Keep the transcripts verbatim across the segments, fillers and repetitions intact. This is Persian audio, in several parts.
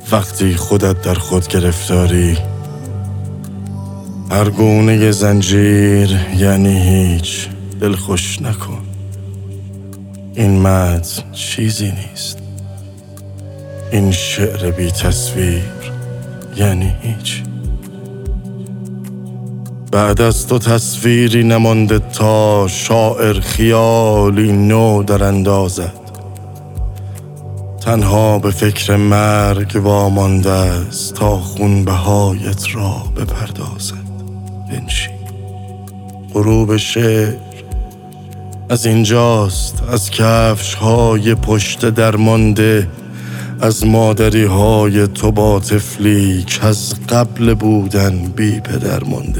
وقتی خودت در خود گرفتاری. هر گونه زنجیر یعنی هیچ، دل خوش نکن. این متن چیزی نیست. این شعر بی تصویر یعنی هیچ. بعد از تو تصویری نمانده تا شاعر خیالی نو در اندازد. تنها به فکر مرگ وامانده است تا خونبهایت را بپردازد. بنشین. غروب شعر از اینجاست، از کفش های پشت درمانده، از مادری های تو با طفلی که از قبل بودن بی پدر مانده.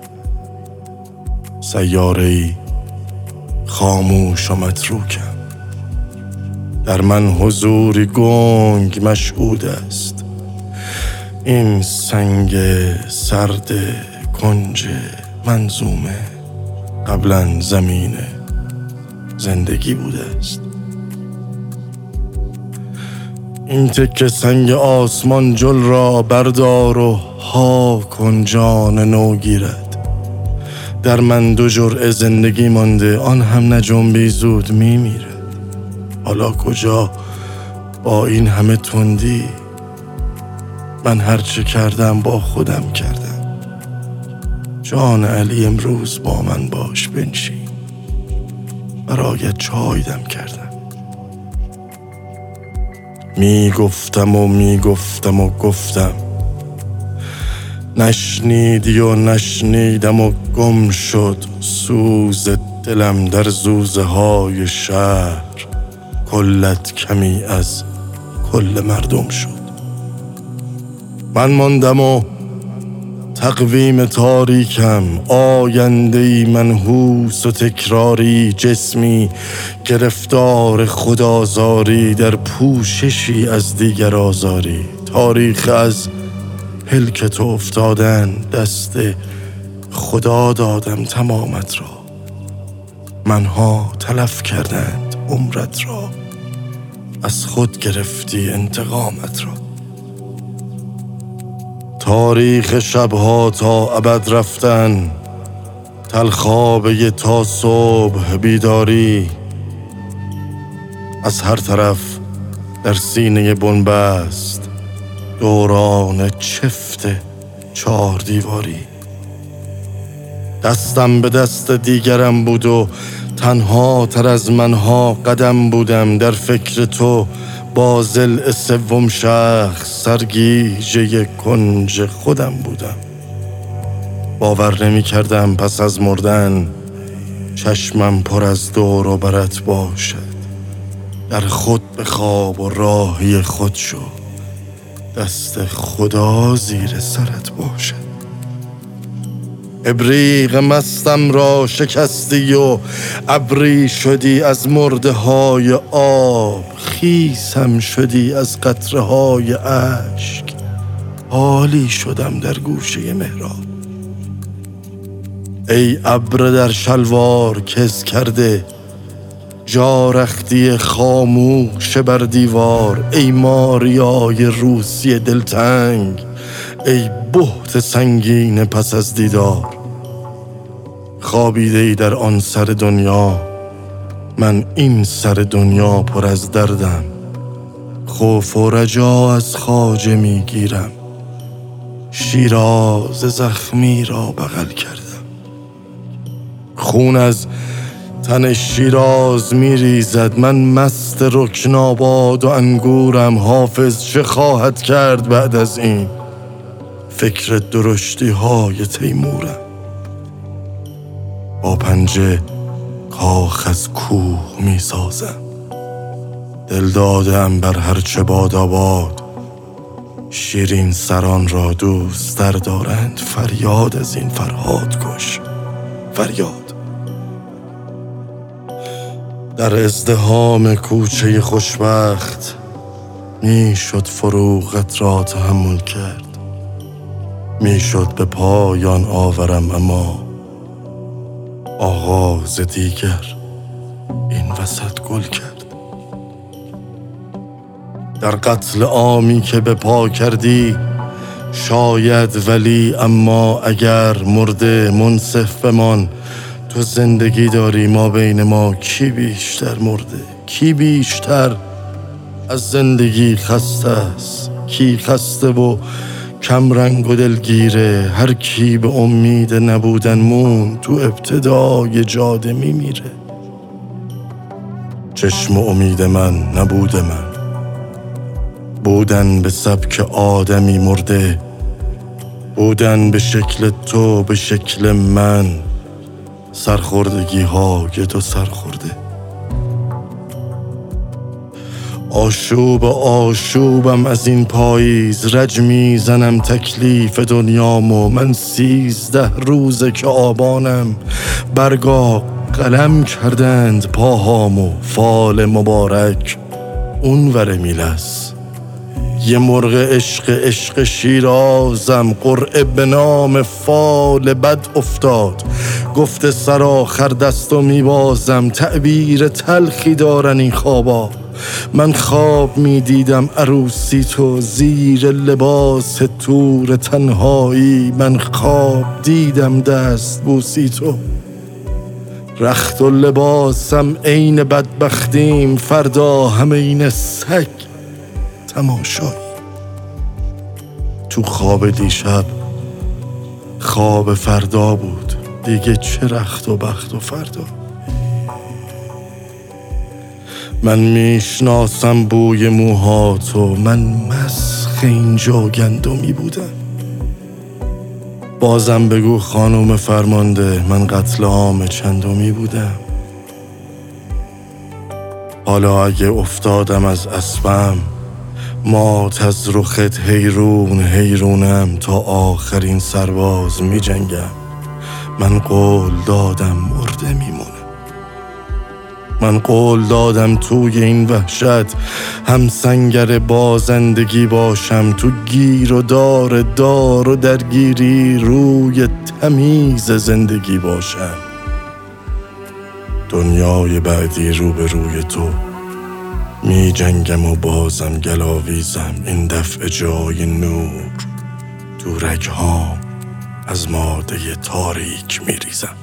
سیاره‌ای خاموش و متروکم، در من حضوری گنگ مشهود است. این سنگ سرد کنج منظومه قبلا زمین زندگی بوده است. این تکه سنگ آسمان جل را بردار و ها کن جان نو گیرد. در من دو جرعه زندگی مانده، آن هم نجنبی زود میمیرد. حالا کجا با این همه تندی؟ من هرچه کردم با خودم کردم. جان علی امروز با من باش، بنشین. برایت چای دم کردم. می گفتم و می گفتم و گفتم، نشنیدی و نشنیدم و گم شد سوز دلم در زوزه های شهر. کلت کمی از کل مردم شد. من ماندم و تقویم تاریکم، آینده‌ای منحوس و تکراری، جسمی گرفتار خودآزاری در پوششی از دیگر آزاری. تاریخ از پلک تو افتادن، دست خدا دادم تمامت را. منها تلف کردند عمرت را، از خود گرفتی انتقامت را. تاریخ شبها تا ابد رفتن، تلخابه تا صبح بیداری. از هر طرف در سینه بنبست دوران چفت چهار دیواری. دستم به دست دیگرم بود و تنها تر از منها قدم بودم. در فکر تو با ضلع سوم شخص سرگیجه کنج خودم بودم. باور نمی کردم پس از مردن چشمم پر از دور و برت باشد. در خود بخواب و راهی خود شو، دست خدا زیر سرت باشد. ابریق مستم را شکستی و ابری شدی از مرده های آب. خیسم شدی از قطره های اشک، حالی شدم در گوشه محراب. ای ابر در شلوار کز کرده، جارختی خاموش بر دیوار. ای ماریای روسی دلتنگ، ای بهت سنگین پس از دیدار. خوابیده ای در آن سر دنیا، من این سر دنیا پر از دردم. خوف و رجا از خواجه میگیرم، شیراز زخمی را بغل کردم. خون از تن شیراز میریزد، من مست رکناباد و انگورم. حافظ چه خواهد کرد بعد از این؟ فکر درشتی های تیمورم. با پنجه کاخ از کوه می سازم، دل دادم بر هرچه باد آباد. شیرین سران را دوست در دارند، فریاد از این فرهاد کش، فریاد. در ازدحام کوچه خوشبخت می شد فروغت را تحمل کرد. می شد به پایان آورم، اما آغاز دیگر این وسط گل کرد. در قتل عامی که به پا کردی شاید، ولی اما اگر مرده منصف بمان. تو زندگی داری، ما بین ما کی بیشتر مرده؟ کی بیشتر از زندگی خسته است؟ کی خسته و کم رنگ و دلگیره؟ هر کی به امید نبودن مون تو ابتدای جاده میمیره. چشم امید من نبوده من، بودن به سبک آدمی مرده، بودن به شکل تو به شکل من. سرخوردگی ها که تو سرخورده، آشوب آشوبم از این پاییز. رج میزنم تکلیف دنیامو، من سیزده روزه که آبانم. برگا قلم کردند پاهامو، فال مبارک اون ور میلس. یه مرغ عشق عشق شیرازم، قرعه به نام فال بد افتاد. گفته سرآخر دستو میبازم، تعبیر تلخی دارن این خوابا. من خواب میدیدم عروسی تو زیر لباس تور تنهایی. من خواب دیدم دست بوسی تو، رخت و لباسم عین بدبختیم. فردا همه این سگ تماشایی. تو خواب دیشب خواب فردا بود، دیگه چه رخت و بخت و فردا. من میشناسم بوی موهاتو، من مسخ اینجا گندمی بودم. بازم بگو خانم فرمانده، من قتل عام چندمی بودم. حالا اگه افتادم از اسبم، مات از رخت حیرون حیرونم. تا آخرین سرباز می جنگم، من قول دادم مرده میمونم. من قول دادم توی این وحشت هم سنگر بازندگی باشم. تو گیر و دار دار و درگیری روی تمیز زندگی باشم. دنیای بعدی رو به روی تو می جنگم و بازم گلاویزم. این دفعه جای نور تو رگهام از ماده تاریک می ریزم.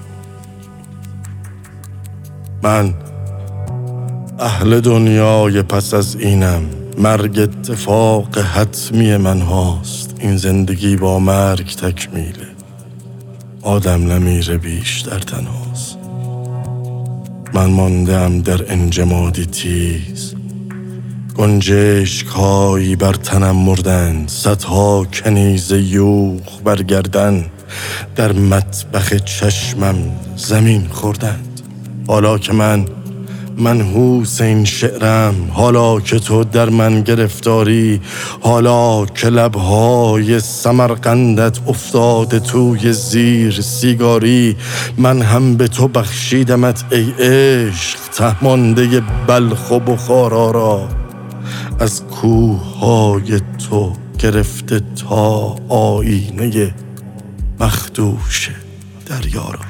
من اهل دنیای پس از اینم، مرگ اتفاق حتمی من هاست. این زندگی با مرگ تکمیله، آدم نمیره بیشتر تنهاست. من ماندم در انجمادی تیز، گنجشک هایی بر تنم مردند. صدها کنیز یوغ برگردن در مطبخ چشمم زمین خوردند. حالا که من منحوس این شعرم، حالا که تو در من گرفتاری، حالا که لبهای سمرقندت افتاده توی زیر سیگاری. من هم به تو بخشیدمت ای عشق، تهمانده بلخ و بخارا را. از کوههای تو گرفته تا آینه مخدوش دریا را.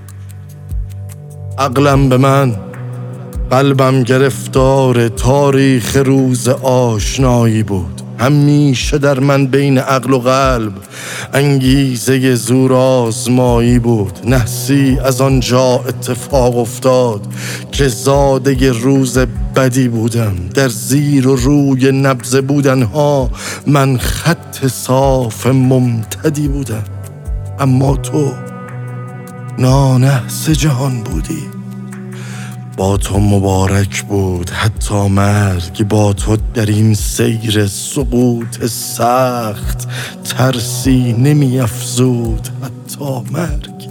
عقلم به من، قلبم گرفتار تاریخ روز آشنایی بود. همیشه در من بین عقل و قلب انگیزه زور آزمایی بود. نحسی از آنجا اتفاق افتاد که زاده روز بدی بودم. در زیر و روی نبض بودنها من خط صاف ممتدی بودم. اما تو نانحس جهان بودی. با تو مبارک بود حتی مرگ. با تو در این سیر سقوط سخت ترسی نمی افزود حتی مرگ.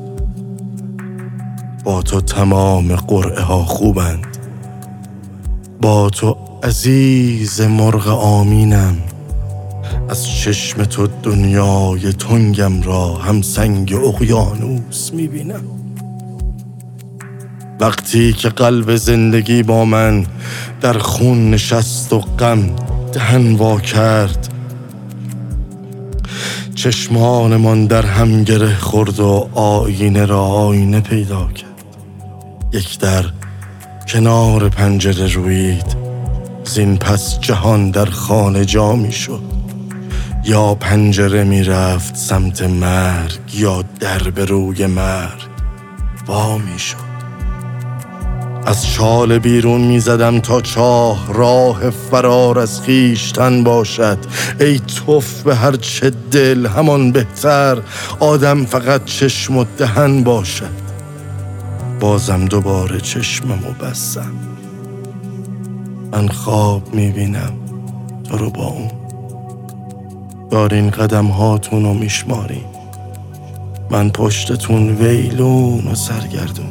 با تو تمام قرعه ها خوبند، با تو عزیز مرغ آمینم. از چشم تو دنیای تنگم را هم سنگ اقیانوس می بینم. وقتی که قلب زندگی با من در خون نشست و غم دهن وا کرد، چشمانمان در هم گره خورد و آینه را آینه پیدا کرد. یک در کنار پنجره رویید، زین پس جهان در خانه جا می شد، یا پنجره می رفت سمت مرگ، یا در به روی مرگ وا می شد. از چاله بیرون می زدم تا چاه راه فرار از خویشتن باشد. ای توف به هر چه دل همان بهتر، آدم فقط چشم و دهن باشد. بازم دوباره چشممو بستم، من خواب می بینم تو رو با اون، دارین قدم هاتون رو میشمارین، من پشتتون ویلون و سرگردون.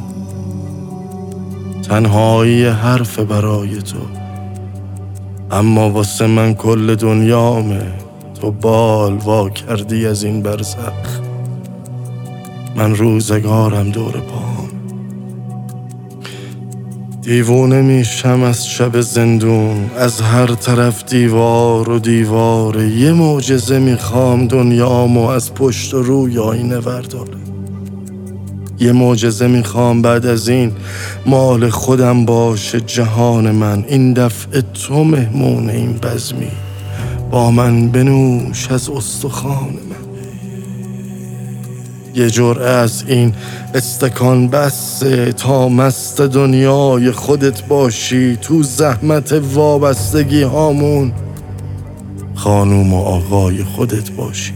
تنهایی حرف برای تو، اما واسه من کل دنیامه. تو بال وا کردی از این برزخ، من روزگارم دور پام. دیوونه میشم از شب زندون، از هر طرف دیوار و دیواره. یه معجزه میخوام دنیامو از پشت و روی آینه ورداره. یه معجزه میخوام بعد از این مال خودم باشه جهان من. این دفعه تو مهمون این بزمی، با من بنوش از استخوان من. یه جرعه از این استکان بسته تا مست دنیای خودت باشی. تو زحمت وابستگی هامون خانوم و آقای خودت باشی.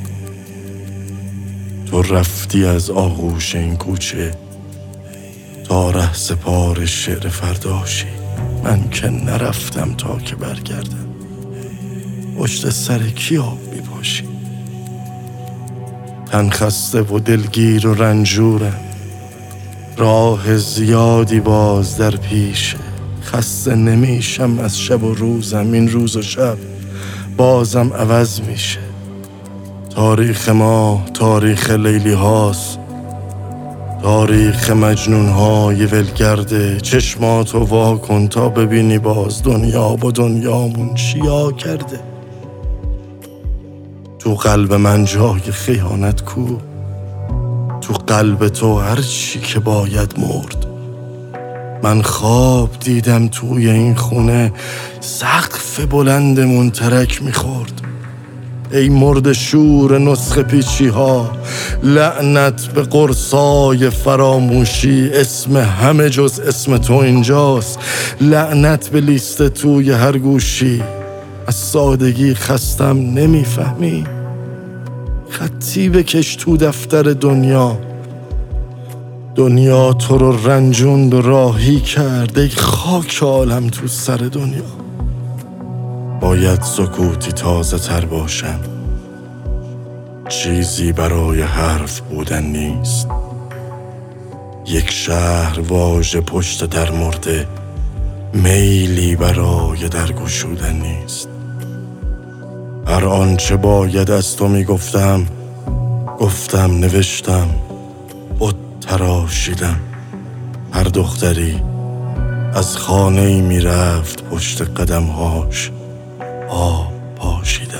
تو رفتی از آغوش این کوچه تا ره سپار شعر فرداشی. من که نرفتم تا که برگردم، پشت سر کی آب میپاشی؟ تن خسته و دلگیر و رنجورم، راه زیادی باز در پیشه. خسته نمیشم از شب و روزم، این روز و شب بازم عوض میشه. تاریخ ما تاریخ لیلی هاست، تاریخ مجنون های ولگرده. چشماتو وا کن تا ببینی باز دنیا با دنیامون چیا کرده. تو قلب من جای خیانت کو، تو قلب تو هر چی که باید مرد. من خواب دیدم توی این خونه سقف بلندمون ترک میخورد. ای مرد شور نسخه پیچی ها، لعنت به قرصای فراموشی. اسم همه جز اسم تو اینجاست، لعنت به لیست توی هر گوشی. از سادگی خستم نمیفهمی، خطی بکش تو دفتر دنیا. دنیا تو رو رنجوند و راهی کرد، ای خاک عالم تو سر دنیا. باید سکوتی تازه تر باشم، چیزی برای حرف بودن نیست. یک شهر واژه پشت در مرده، میلی برای درگشودن نیست. هر آنچه باید از تو میگفتم گفتم، نوشتم، بت تراشیدم. هر دختری از خانه‌ای میرفت پشت قدمهاش آب پاشیدم.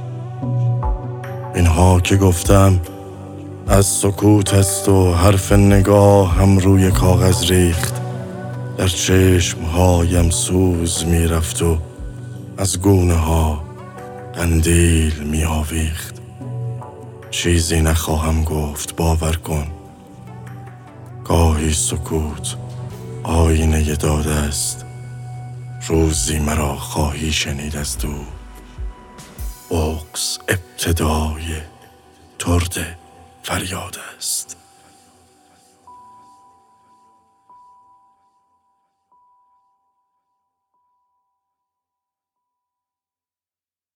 اینها که گفتم از سکوت است و حرف نگاه هم روی کاغذ ریخت. در چشمهایم سوز میرفت و از گونه ها قندیل می آویخت. چیزی نخواهم گفت، باور کن. گاهی سکوت آینه داده است، روزی مرا خواهی شنید از دور. بغض ابتدای ترد فریاد است.